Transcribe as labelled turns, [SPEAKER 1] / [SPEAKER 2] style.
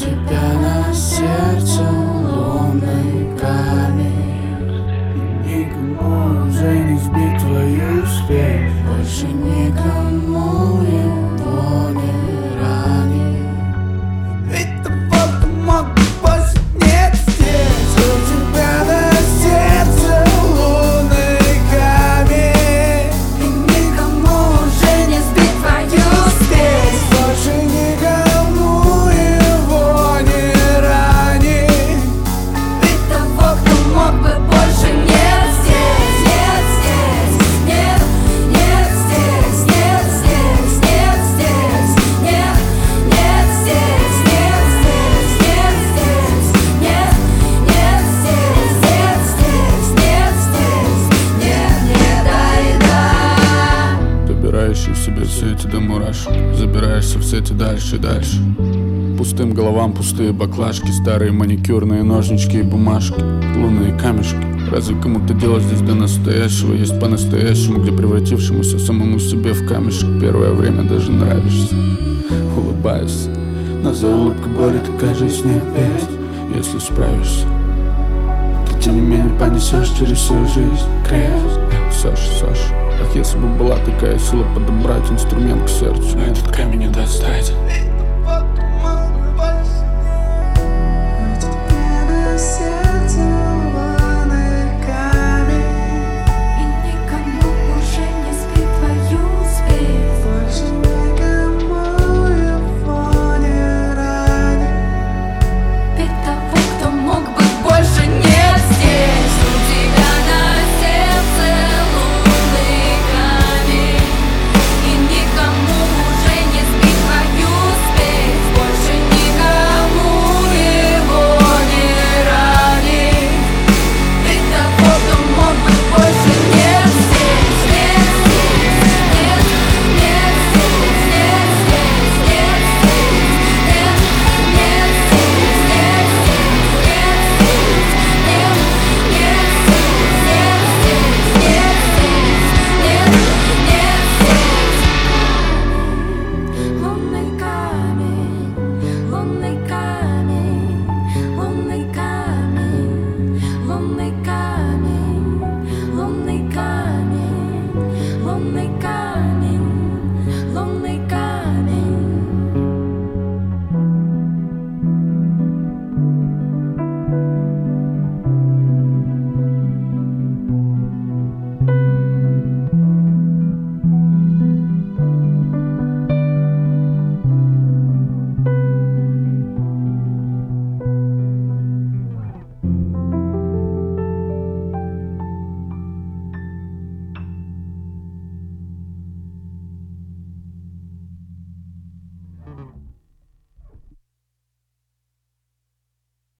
[SPEAKER 1] тебя на сердце лунный камень. Никому уже не сбить твою спесь, больше никому его не ранить. Ведь того, кто мог бы больше, нет здесь. У тебя на сердце лунный камень, и никому уже не сбить твою спесь, больше никому его не ранить. Ведь того, кто мог бы больше, нет здесь. Нет здесь, нет, нет здесь, нет здесь, нет здесь, нет, нет здесь, нет здесь, нет здесь, нет, нет здесь, нет здесь, нет здесь, нет, нет, да.
[SPEAKER 2] Забираешь в себе все эти до мурашек, забираешься в сети дальше и дальше. Пустым головам пустые баклажки, старые маникюрные ножнички и бумажки, лунные камешки. Разве кому-то дело здесь до настоящего? Есть по-настоящему, где превратившемуся самому себе в камешек первое время даже нравишься. Улыбаешься, но за улыбкой боли такая жизнь не опять. Если справишься, ты тем не менее понесешь через всю жизнь крест. Саша, ах, если бы была такая сила подобрать инструмент к сердцу,
[SPEAKER 1] Но этот камень не достать.